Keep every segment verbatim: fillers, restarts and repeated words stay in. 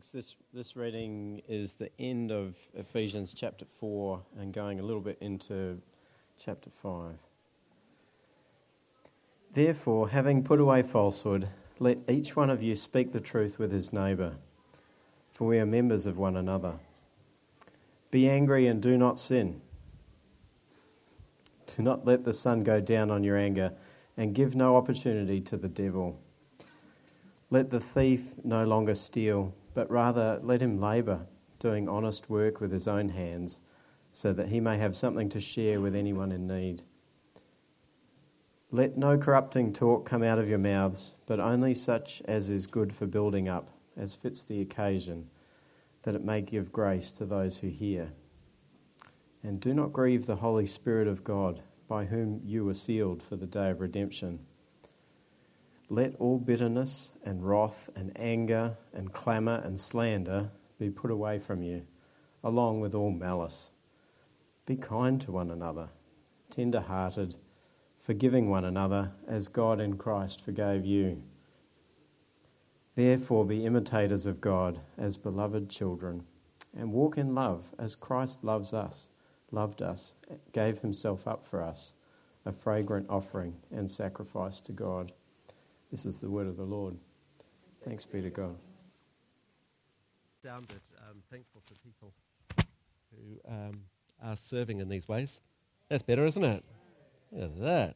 Thanks. This this reading is the end of Ephesians chapter four and going a little bit into chapter five. Therefore, having put away falsehood, let each one of you speak the truth with his neighbour, for we are members of one another. Be angry and do not sin. Do not let the sun go down on your anger, and give no opportunity to the devil. Let the thief no longer steal, but rather let him labour, doing honest work with his own hands, so that he may have something to share with anyone in need. Let no corrupting talk come out of your mouths, but only such as is good for building up, as fits the occasion, that it may give grace to those who hear. And do not grieve the Holy Spirit of God, by whom you were sealed for the day of redemption. Let all bitterness and wrath and anger and clamour and slander be put away from you, along with all malice. Be kind to one another, tender-hearted, forgiving one another, as God in Christ forgave you. Therefore be imitators of God as beloved children, and walk in love as Christ loves us, loved us, gave himself up for us, a fragrant offering and sacrifice to God. This is the word of the Lord. Thanks be to God. Sounded um, thankful for people who um, are serving in these ways. That's better, isn't it? Look at that.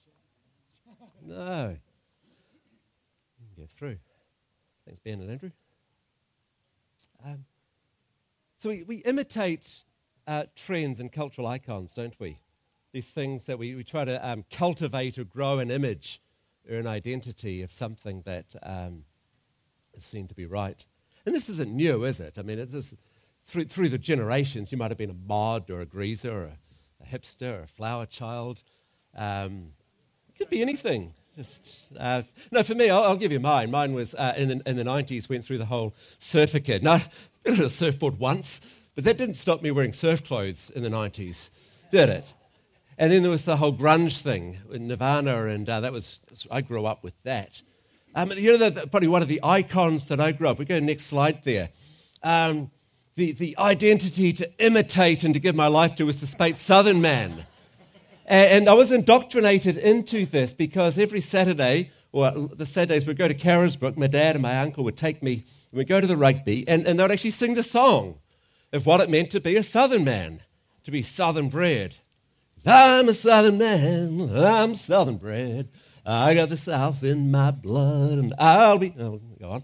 No. You can get through. Thanks, Ben and Andrew. Um, so we, we imitate uh, trends and cultural icons, don't we? These things that we, we try to um, cultivate or grow an image or an identity of something that um, is seen to be right. And this isn't new, is it? I mean, it's this, through, through the generations, you might have been a mod or a greaser or a, a hipster or a flower child. Um, it could be anything. Just uh, no, for me, I'll, I'll give you mine. Mine was uh, in, the, in the nineties, went through the whole surfer kit. Now, I've been on a surfboard once, but that didn't stop me wearing surf clothes in the nineties, did it? And then there was the whole grunge thing with Nirvana, and uh, that was, I grew up with that. Um, you know, the, probably one of the icons that I grew up, we go next slide there. Um, the, the identity to imitate and to give my life to was the Spate Southern man. And, and I was indoctrinated into this because every Saturday, or the Saturdays we'd go to Carisbrook, my dad and my uncle would take me, and we'd go to the rugby, and, and they would actually sing the song of what it meant to be a Southern man, to be Southern bred. I'm a Southern man, I'm Southern bred. I got the South in my blood, and I'll be... Oh, go on.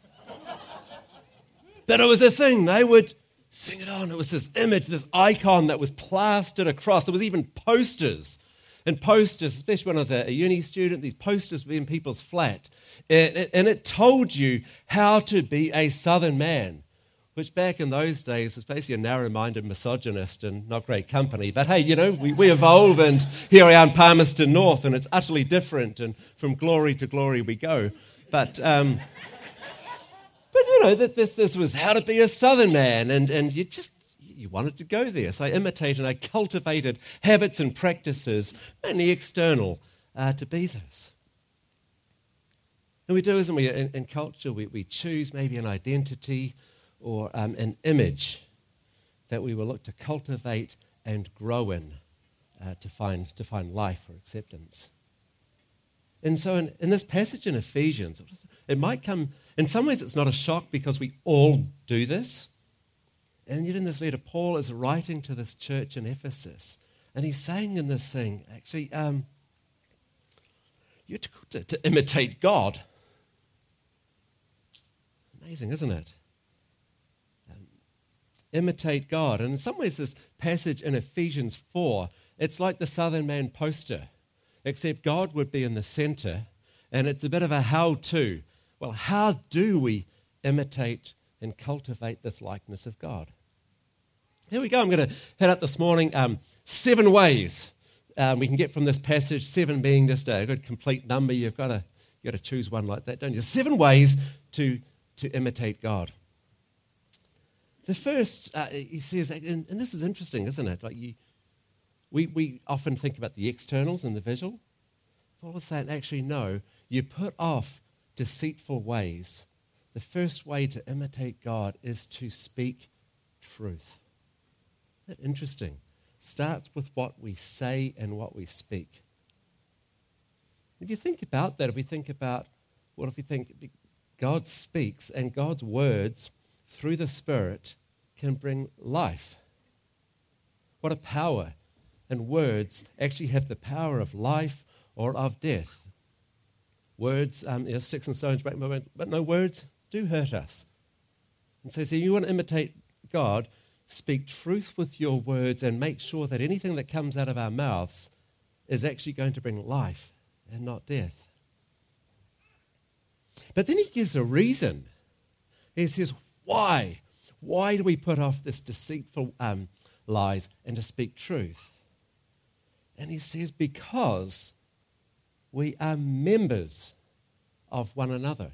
But it was a thing. They would sing it on. It was this image, this icon that was plastered across. There was even posters. And posters, especially when I was a, a uni student, these posters were in people's flat. And it, and it told you how to be a Southern man, which back in those days was basically a narrow-minded misogynist and not great company. But hey, you know, we, we evolve, and here I am, Palmerston North, and it's utterly different, and from glory to glory we go. But, um, but you know, that this this was how to be a Southern man, and, and you just, you wanted to go there. So I imitated and I cultivated habits and practices, mainly external, uh, to be this. And we do, isn't we, in, in culture, we, we choose maybe an identity or um, an image that we will look to cultivate and grow in uh, to find to find life or acceptance. And so in, in this passage in Ephesians, it might come, in some ways it's not a shock because we all do this. And yet in this letter, Paul is writing to this church in Ephesus, and he's saying in this thing, actually, um, you're to, to imitate God. Amazing, isn't it? Imitate God. And in some ways, this passage in Ephesians four, it's like the Southern Man poster, except God would be in the center, and it's a bit of a how-to. Well, how do we imitate and cultivate this likeness of God? Here we go. I'm going to head up this morning um, seven ways um, we can get from this passage, seven being just a good complete number. You've got to, you've got to choose one like that, don't you? Seven ways to, to imitate God. The first, uh, he says, and, and this is interesting, isn't it? Like you, we, we often think about the externals and the visual. Paul is saying, actually, no, you put off deceitful ways the first way to imitate God is to speak truth. Isn't that interesting? Starts with what we say and what we speak. If you think about that, if we think about, what if we think God speaks and God's words through the Spirit can bring life. What a power. And words actually have the power of life or of death. Words, um, you know, sticks and stones break my bones, but no, words do hurt us. And so, so you want to imitate God, speak truth with your words and make sure that anything that comes out of our mouths is actually going to bring life and not death. But then he gives a reason. He says, why? Why do we put off this deceitful um, lies and to speak truth? And he says, because we are members of one another.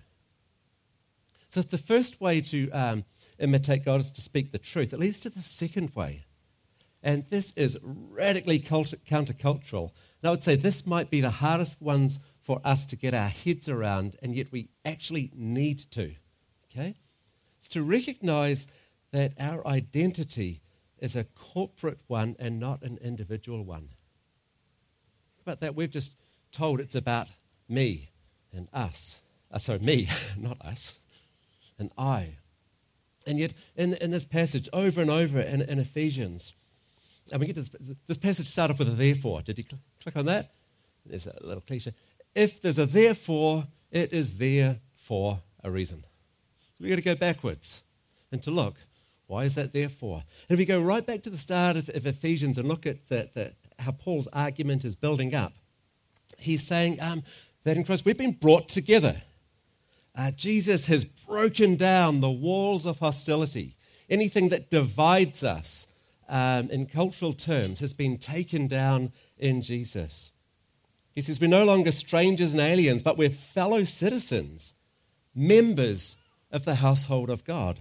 So if the first way to um, imitate God is to speak the truth, it leads to the second way. And this is radically cult- countercultural. And I would say this might be the hardest ones for us to get our heads around, and yet we actually need to. Okay? It's to recognize that our identity is a corporate one and not an individual one. Think about that. We've just told it's about me and us. Uh, sorry, me, not us, and I. And yet, in, in this passage, over and over in, in Ephesians, and we get this, this passage started with a therefore. Did you cl- click on that? There's a little cliche. If there's a therefore, it is there for a reason. So we've got to go backwards and to look, why is that there for? And if we go right back to the start of, of Ephesians and look at the, the, how Paul's argument is building up, he's saying um, that in Christ we've been brought together. Uh, Jesus has broken down the walls of hostility. Anything that divides us um, in cultural terms has been taken down in Jesus. He says we're no longer strangers and aliens, but we're fellow citizens, members of the household of God.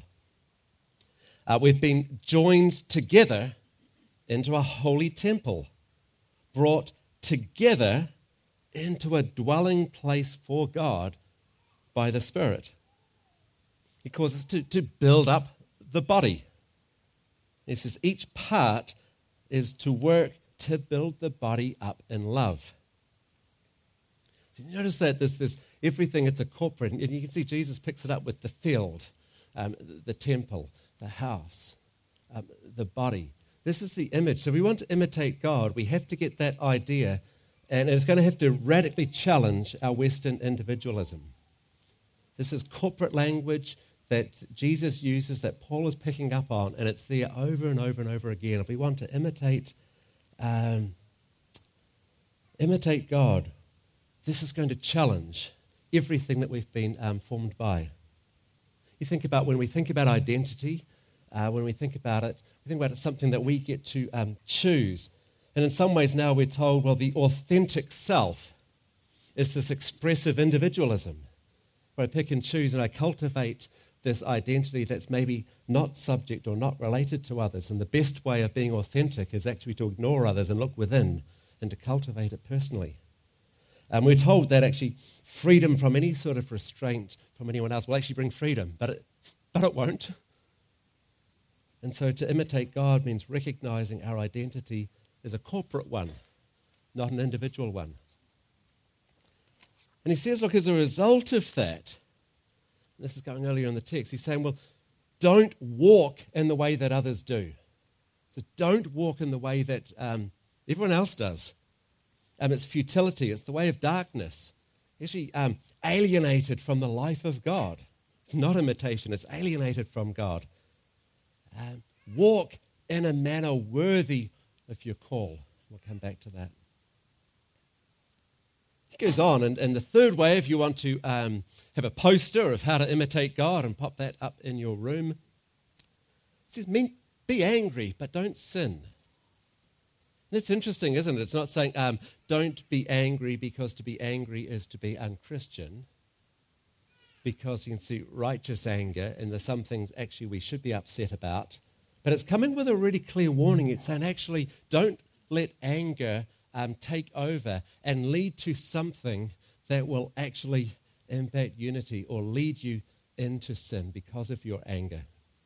Uh, we've been joined together into a holy temple, brought together into a dwelling place for God by the Spirit. He calls us to, to build up the body. He says each part is to work to build the body up in love. So you notice that there's this, everything, it's a corporate, and you can see Jesus picks it up with the field, um, the temple, the house, um, the body. This is the image. So if we want to imitate God, we have to get that idea, and it's going to have to radically challenge our Western individualism. This is corporate language that Jesus uses, that Paul is picking up on, and it's there over and over and over again. If we want to imitate, um, imitate God, this is going to challenge everything that we've been um, formed by. You think about when we think about identity, uh, when we think about it, we think about it as something that we get to um, choose. And in some ways now we're told, well, the authentic self is this expressive individualism, where I pick and choose and I cultivate this identity that's maybe not subject or not related to others. And the best way of being authentic is actually to ignore others and look within and to cultivate it personally. And we're told that actually freedom from any sort of restraint from anyone else will actually bring freedom, but it, but it won't. And so to imitate God means recognizing our identity as a corporate one, not an individual one. And he says, look, as a result of that, this is going earlier in the text, he's saying, well, don't walk in the way that others do. So don't walk in the way that um, everyone else does. Um, it's futility. It's the way of darkness. Actually um, alienated from the life of God. It's not imitation. It's alienated from God. Um, walk in a manner worthy of your call. We'll come back to that. He goes on, and, and the third way, if you want to um, have a poster of how to imitate God and pop that up in your room, it says, be angry, but don't sin. And it's interesting, isn't it? It's not saying um, don't be angry because to be angry is to be unchristian, because you can see righteous anger, and there's some things actually we should be upset about. But it's coming with a really clear warning. It's saying actually don't let anger um, take over and lead to something that will actually impact unity or lead you into sin because of your anger.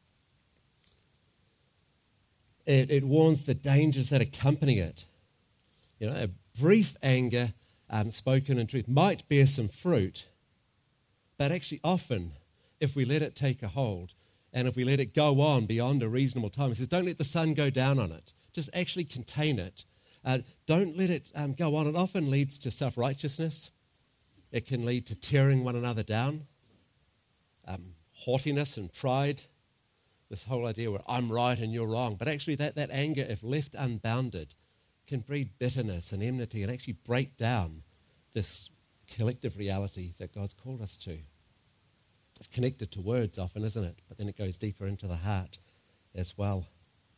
It, it warns the dangers that accompany it. You know, a brief anger um, spoken in truth might bear some fruit, but actually often, if we let it take a hold, and if we let it go on beyond a reasonable time, it says, don't let the sun go down on it. Just actually contain it. Uh, don't let it um, go on. It often leads to self-righteousness. It can lead to tearing one another down, um, haughtiness and pride, this whole idea where I'm right and you're wrong. But actually that, that anger, if left unbounded, can breed bitterness and enmity and actually break down this collective reality that God's called us to. It's connected to words often, isn't it? But then it goes deeper into the heart as well.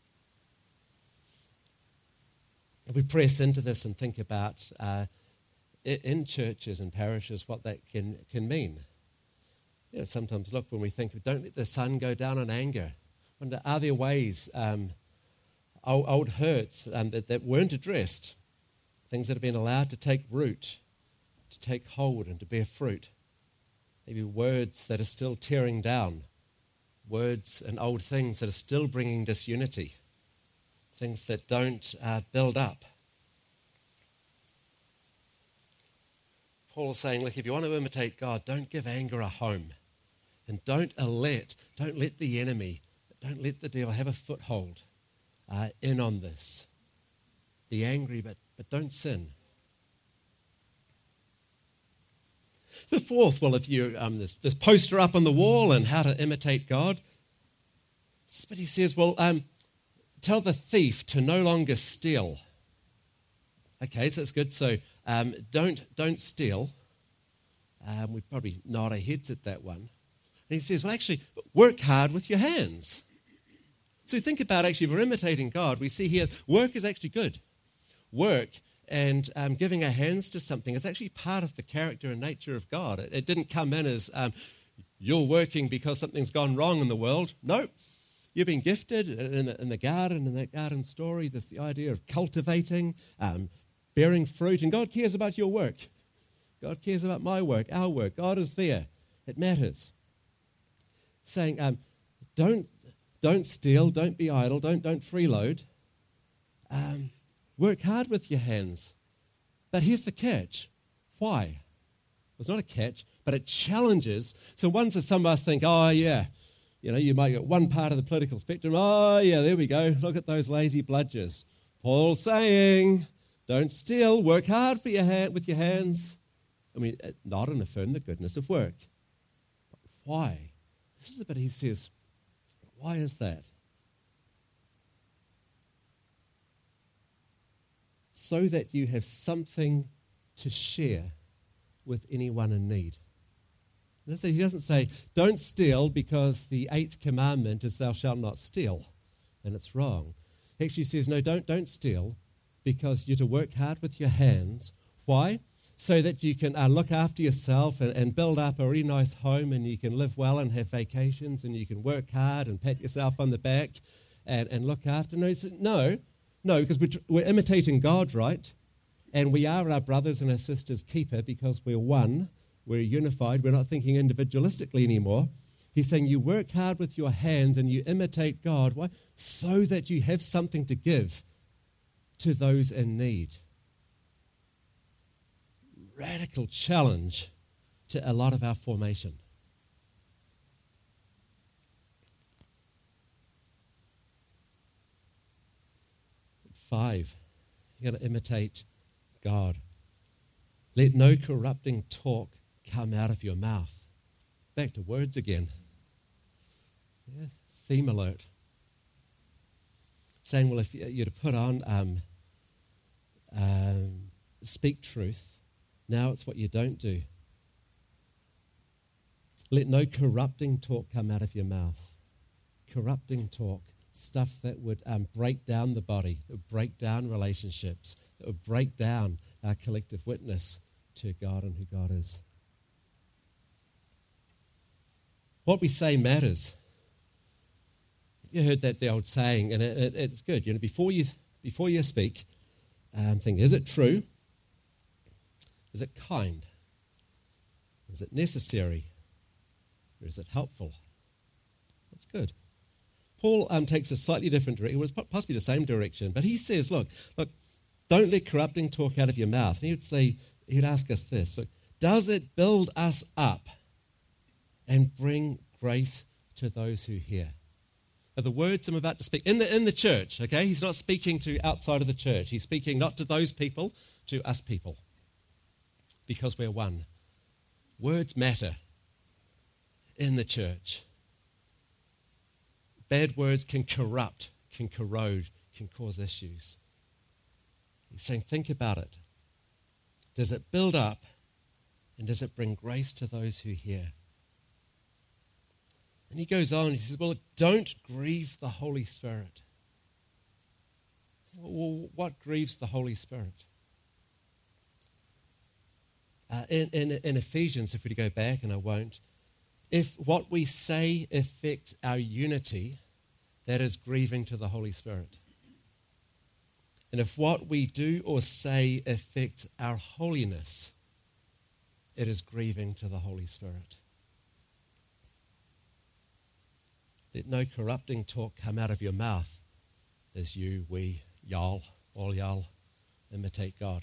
If we press into this and think about uh, in churches and parishes what that can, can mean. You know, sometimes look, when we think, don't let the sun go down on anger. I wonder, are there ways, um, old, old hurts um, that, that weren't addressed, things that have been allowed to take root, to take hold and to bear fruit? Maybe words that are still tearing down, words and old things that are still bringing disunity, things that don't uh, build up. Paul is saying, look, if you want to imitate God, don't give anger a home. And don't let, don't let the enemy, don't let the devil have a foothold uh, in on this. Be angry, but, but don't sin. The fourth, well, if you, um, this, this poster up on the wall and how to imitate God. But he says, well, um, tell the thief to no longer steal. Okay, so that's good. So um, don't don't steal. Um, we probably nod our heads at that one. And he says, well, actually, work hard with your hands. So think about, actually, if we're imitating God, we see here, work is actually good. Work and um, giving our hands to something is actually part of the character and nature of God. It, it didn't come in as um, you're working because something's gone wrong in the world. No. You've been gifted in the, in the garden, in that garden story. There's the idea of cultivating, um, bearing fruit, and God cares about your work. God cares about my work, our work. God is there. It matters. Saying, um, don't don't steal, don't be idle, don't don't freeload. Um, work hard with your hands. But here's the catch. Why? Well, it's not a catch, but it challenges. So once some of us think, oh yeah, you know, you might get one part of the political spectrum. Oh, yeah, there we go. Look at those lazy bludgers. Paul's saying, don't steal. Work hard for your hand, with your hands. I mean, not and affirm the goodness of work. But why? This is the bit he says, why is that? So that you have something to share with anyone in need. He doesn't say, don't steal because the eighth commandment is thou shalt not steal, and it's wrong. He actually says, no, don't, don't steal because you're to work hard with your hands. Why? So that you can uh, look after yourself and, and build up a really nice home, and you can live well and have vacations, and you can work hard and pat yourself on the back and, and look after. No, he said, no, no, because we're, we're imitating God, right? And we are our brothers and our sisters' keeper because we're one. We're unified. We're not thinking individualistically anymore. He's saying you work hard with your hands and you imitate God. Why? So that you have something to give to those in need. Radical challenge to a lot of our formation. Five, you've got to imitate God. Let no corrupting talk come out of your mouth. Back to words again. Yeah, theme alert. Saying, well, if you're to put on, um, um, speak truth, now it's what you don't do. Let no corrupting talk come out of your mouth. Corrupting talk, stuff that would um, break down the body, that would break down relationships, that would break down our collective witness to God and who God is. What we say matters. You heard that the old saying, and it, it, it's good. You know, before you before you speak, um, think: is it true? Is it kind? Is it necessary? or is it helpful? That's good. Paul um, takes a slightly different direction. It was possibly the same direction, but he says, look, look, don't let corrupting talk out of your mouth. And he would say, he would ask us this, look, does it build us up and bring grace to those who hear? Are the words I'm about to speak in the in the church, okay? He's not speaking to outside of the church. He's speaking not to those people, to us people, because we're one. Words matter in the church. Bad words can corrupt, can corrode, can cause issues. He's saying, think about it. Does it build up and does it bring grace to those who hear? And he goes on, he says, well, don't grieve the Holy Spirit. Well, what grieves the Holy Spirit? Uh, in, in, in Ephesians, if we go back, and I won't, if what we say affects our unity, that is grieving to the Holy Spirit. And if what we do or say affects our holiness, it is grieving to the Holy Spirit. Let no corrupting talk come out of your mouth as you, we, y'all, all y'all imitate God.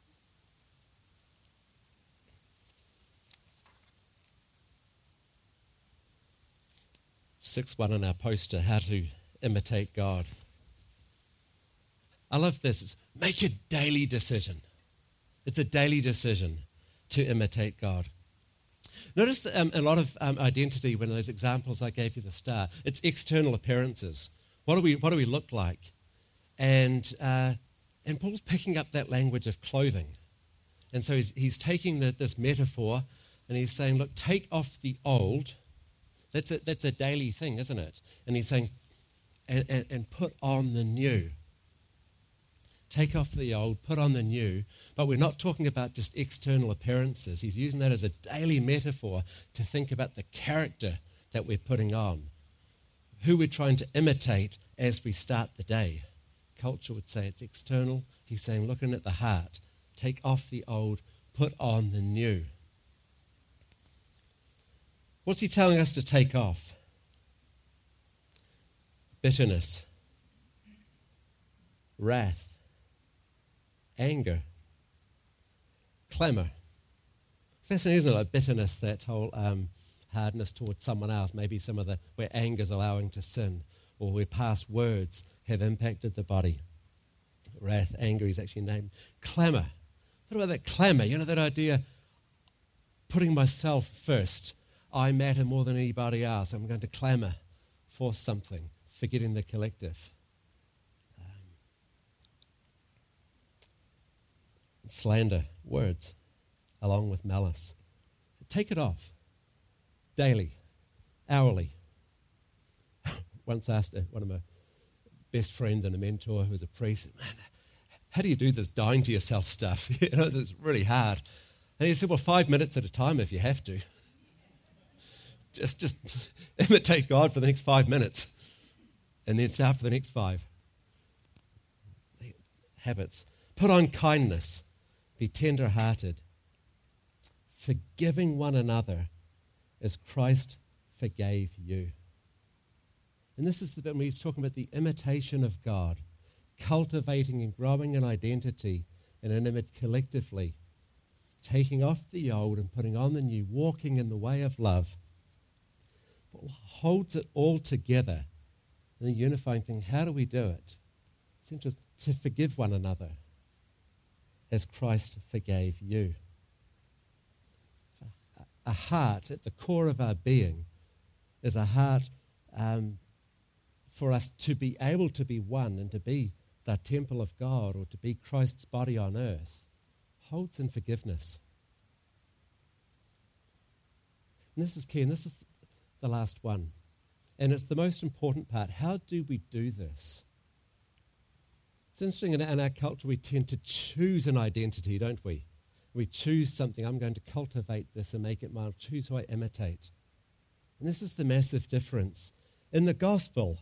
Sixth one on our poster, how to imitate God. I love this. It's make a daily decision. It's a daily decision to imitate God. Notice that um, a lot of um, identity, when those examples I gave you at the start, it's external appearances. What do we what do we look like? And uh, and Paul's picking up that language of clothing. And so he's, he's taking the, this metaphor and he's saying, look, take off the old. That's a, that's a daily thing, isn't it? And he's saying, and, and, and put on the new. Take off the old, put on the new. But we're not talking about just external appearances. He's using that as a daily metaphor to think about the character that we're putting on, who we're trying to imitate as we start the day. Culture would say it's external. He's saying, looking at the heart, take off the old, put on the new. What's he telling us to take off? Bitterness, wrath, anger, clamor. Fascinating, isn't it? Like bitterness, that whole um, hardness towards someone else, maybe some of the where anger is allowing to sin, or where past words have impacted the body. Wrath, anger is actually named. Clamor. What about that clamor? You know, that idea, putting myself first. I matter more than anybody else. I'm going to clamor for something, forgetting the collective. Um, slander, words, along with malice. Take it off, daily, hourly. Once asked one of my best friends and a mentor who was a priest, man, how do you do this dying to yourself stuff? You know, it's really hard. And he said, well, five minutes at a time if you have to. Just, just imitate God for the next five minutes and then start for the next five. Habits. Put on kindness. Be tender-hearted. Forgiving one another as Christ forgave you. And this is the bit where he's talking about the imitation of God, cultivating and growing an identity and an image collectively, taking off the old and putting on the new, walking in the way of love. Holds it all together. And the unifying thing, how do we do it? It's interesting, to forgive one another as Christ forgave you. A heart at the core of our being is a heart um, for us to be able to be one and to be the temple of God or to be Christ's body on earth, holds in forgiveness. And this is key, and this is the last one. And it's the most important part. How do we do this? It's interesting, in our, in our culture we tend to choose an identity, don't we? We choose something. I'm going to cultivate this and make it mine. Choose who I imitate. And this is the massive difference. In the gospel,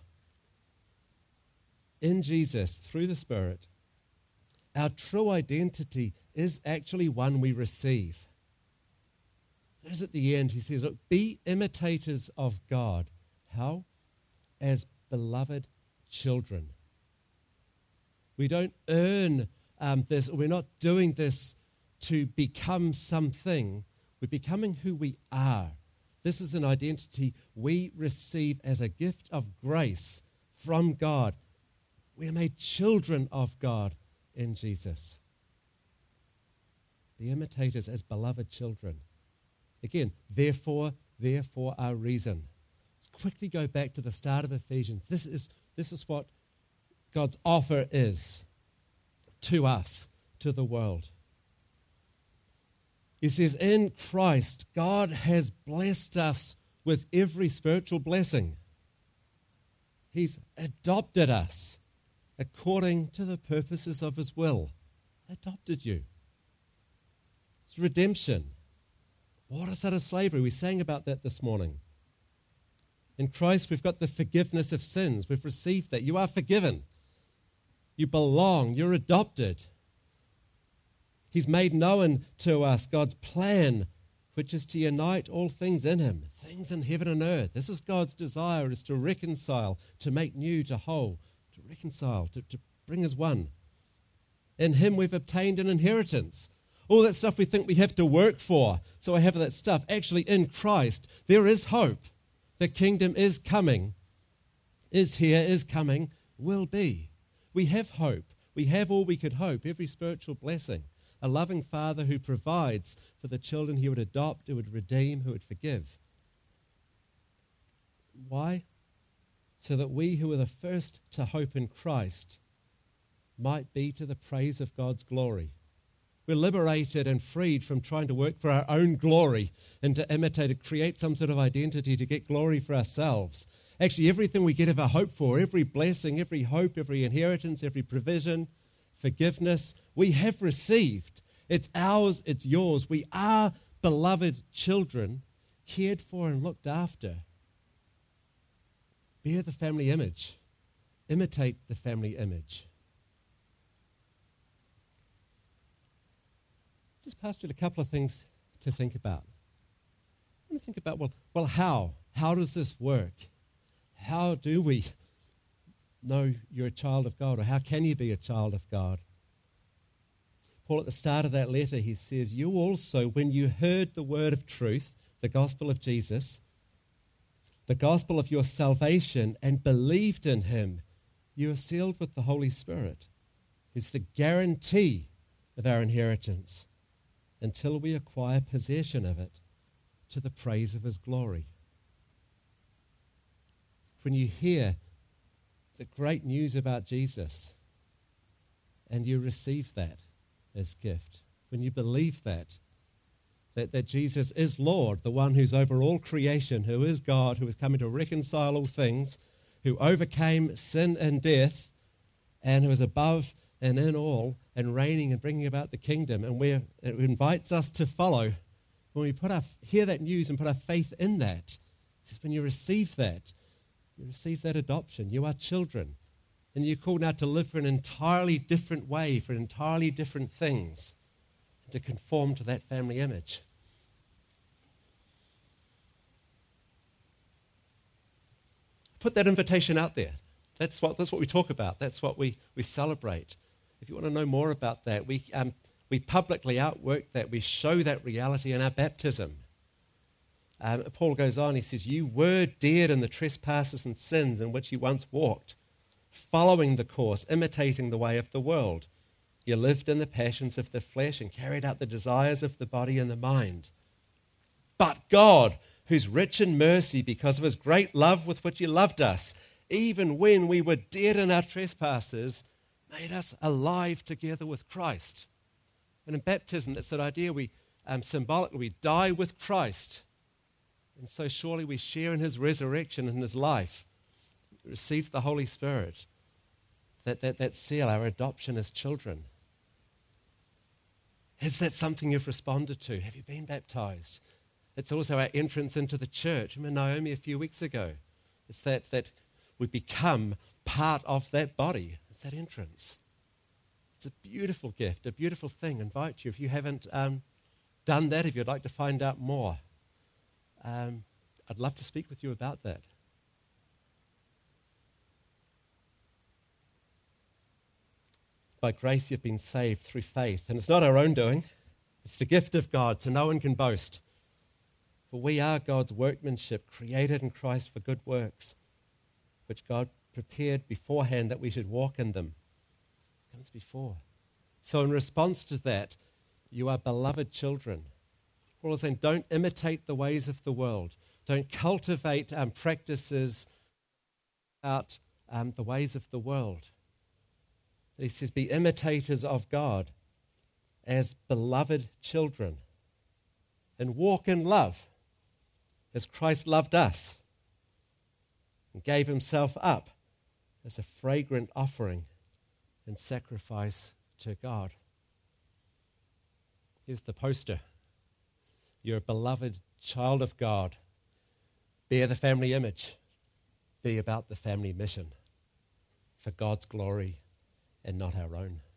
in Jesus, through the Spirit, our true identity is actually one we receive. As at the end, he says, look, be imitators of God. How? As beloved children. We don't earn um, this, we're not doing this to become something. We're becoming who we are. This is an identity we receive as a gift of grace from God. We are made children of God in Jesus. The imitators as beloved children. Again, therefore, therefore our reason. Let's quickly go back to the start of Ephesians. This is, this is what God's offer is to us, to the world. He says, in Christ, God has blessed us with every spiritual blessing. He's adopted us according to the purposes of his will. Adopted you. It's redemption. Brought us out of slavery. We sang about that this morning. In Christ, we've got the forgiveness of sins. We've received that. You are forgiven. You belong. You're adopted. He's made known to us God's plan, which is to unite all things in him, things in heaven and earth. This is God's desire, is to reconcile, to make new, to whole, to reconcile, to, to bring as one. In him we've obtained an inheritance. All that stuff we think we have to work for, so I have that stuff. Actually, in Christ, there is hope. The kingdom is coming, is here, is coming, will be. We have hope. We have all we could hope, every spiritual blessing. A loving Father who provides for the children he would adopt, who would redeem, who would forgive. Why? So that we who are the first to hope in Christ might be to the praise of God's glory. We're liberated and freed from trying to work for our own glory and to imitate, to create some sort of identity to get glory for ourselves. Actually, everything we get of our hope for, every blessing, every hope, every inheritance, every provision, forgiveness, we have received. It's ours, it's yours. We are beloved children, cared for and looked after. Bear the family image. Imitate the family image. Just pastored a couple of things to think about. I want to think about, well, well, how? How does this work? How do we know you're a child of God, or how can you be a child of God? Paul, at the start of that letter, he says, you also, when you heard the word of truth, the gospel of Jesus, the gospel of your salvation, and believed in him, you are sealed with the Holy Spirit, who's the guarantee of our inheritance until we acquire possession of it to the praise of his glory. When you hear the great news about Jesus and you receive that as gift, when you believe that, that, that Jesus is Lord, the one who's over all creation, who is God, who is coming to reconcile all things, who overcame sin and death, and who is above and in all, and reigning and bringing about the kingdom, and where it invites us to follow. When we put our, hear that news and put our faith in that, it says when you receive that, you receive that adoption. You are children. And you're called now to live for an entirely different way, for entirely different things, to conform to that family image. Put that invitation out there. That's what, that's what we talk about. That's what we, we celebrate. If you want to know more about that, we, um, we publicly outwork that. We show that reality in our baptism. Um, Paul goes on, he says, you were dead in the trespasses and sins in which you once walked, following the course, imitating the way of the world. You lived in the passions of the flesh and carried out the desires of the body and the mind. But God, who's rich in mercy because of his great love with which he loved us, even when we were dead in our trespasses, made us alive together with Christ. And in baptism, that's that idea we um, symbolically we die with Christ. And so surely we share in his resurrection and his life. We receive the Holy Spirit. That, that, that seal, our adoption as children. Is that something you've responded to? Have you been baptized? It's also our entrance into the church. Remember Naomi a few weeks ago. It's that, that we become part of that body. It's that entrance. It's a beautiful gift, a beautiful thing. I invite you, if you haven't um, done that, if you'd like to find out more, um, I'd love to speak with you about that. By grace you've been saved through faith, and it's not our own doing. It's the gift of God, so no one can boast. For we are God's workmanship, created in Christ for good works, which God prepared beforehand that we should walk in them. It comes before. So in response to that, you are beloved children. Paul is saying, don't imitate the ways of the world. Don't cultivate um, practices out um, the ways of the world. He says, be imitators of God as beloved children and walk in love as Christ loved us and gave himself up as a fragrant offering and sacrifice to God. Here's the poster. You're a beloved child of God. Bear the family image. Be about the family mission for God's glory and not our own.